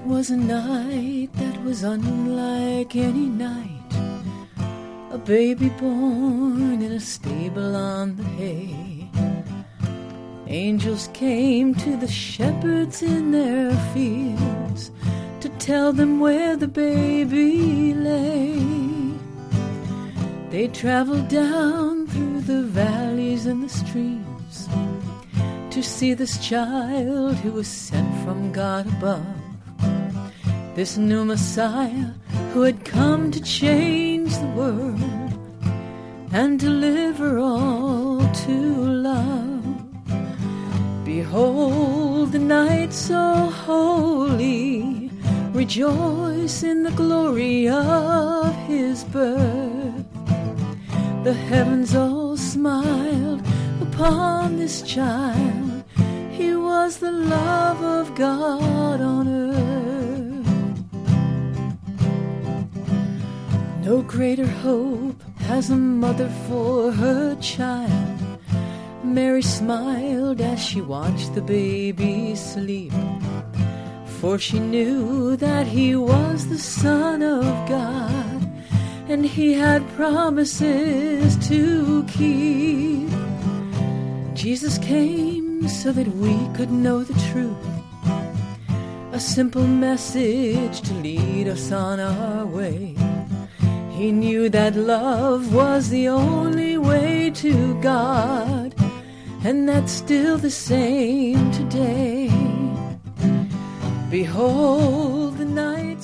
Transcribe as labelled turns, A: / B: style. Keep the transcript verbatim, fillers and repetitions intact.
A: was a night that was unlike any night. A baby born in a stable on the hay. Angels came to the shepherds in their fields to tell them where the baby lay. They traveled down through the valleys and the streams to see this child who was sent from God above. This new Messiah who had come to change the world and deliver all to love. Behold the night so holy, rejoice in the glory of his birth. The heavens all smiled upon this child. He was the love of God on earth. No greater hope has a mother for her child. Mary smiled as she watched the baby sleep, for she knew that he was the Son of God, and he had promises to keep. Jesus came so that we could know the truth, a simple message to lead us on our way. He knew that love was the only way to God, and that's still the same today. Behold the night